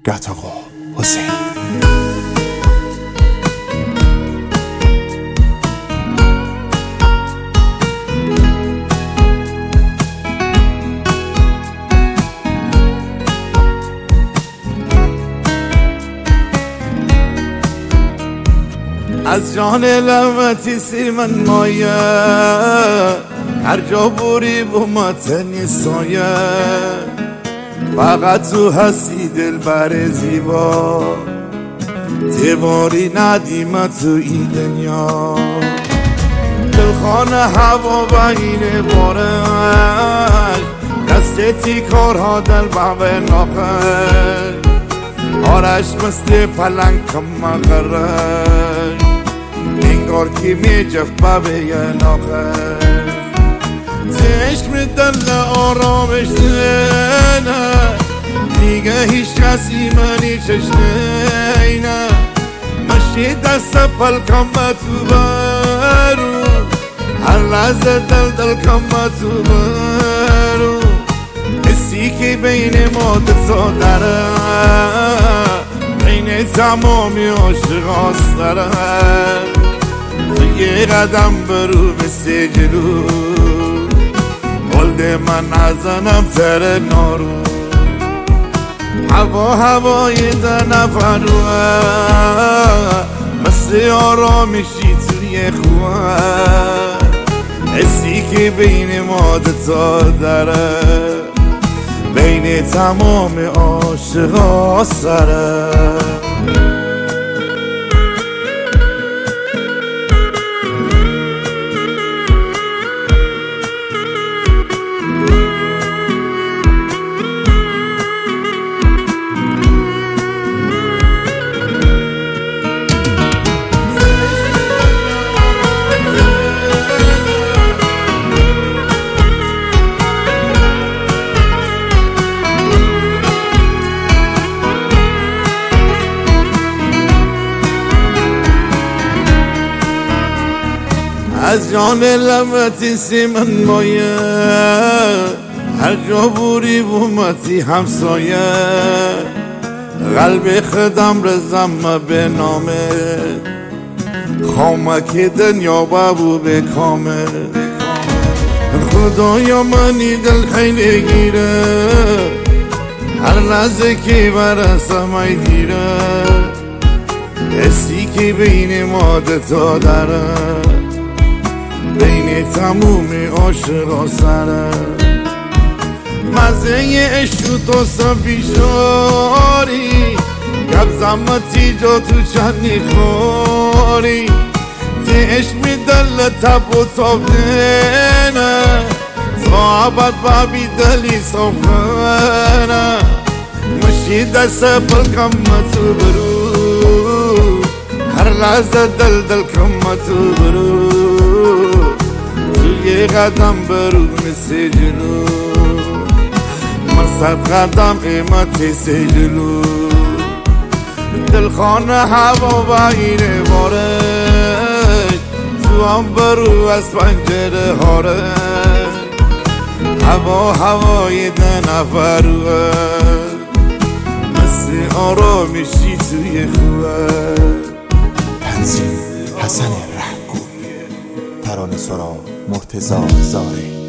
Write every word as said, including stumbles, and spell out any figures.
گت آقا حسین. از جان لبتی سیر من مایه، هر جا بوری بومتنی سایه، فقط تو هستی دل بر زیبا، تباری ندیم تو این دنیا. دلخانه هوا بین بارش، دستتی کارها دل بابه ناخش، آرش مثل پلنگ کم مغرش، انگار که می جف بابه ناخش. عشق می دل آرامش نه، دیگه هیچ کسی منی چشنه نه. مشی دست پل کم تو برو، هر لحظه دل دل کم تو برو. حسی که بین ما دتا داره، بین تمامی عاشقاست داره. تو یه قدم برو مثل جلو، قلد من نزنم سر نارو. هوا هوای ده نفروه، مثل آرامیشی توی خواه. حسی که بین ما دتا داره، بین تمام عاشقا سره. از جان لبتی سی من مایه، هر جا بوری بومتی همسایه. قلب خدم رزم به نامه، خامک دنیا بابو به کامه. خدایا منی دل خیلی گیره، هر لحظه که برسم ای دیره. حسی که بین ما دتا داره، بین تموم عاشقا سره. مزه عشق تو سفیشاری، گب زمتی جا تو چندی خوری. تی عشق می دل تب و تاب دینه، صحابت بابی دلی صفنه. مشی دست پل کم تو برو، هر لحظه دل دل کم تو برو. یه قدم برو مثل جلو، من صد قدم ایمتی سی جلو. دلخانه هوا بگیره بارش، تو هم برو از پنجره هاره. هوا هوای ده نفروه، مثل آرامیشی توی خوه. تنظیم حسن رحگوی، ترانه سرا مرتضی زاره.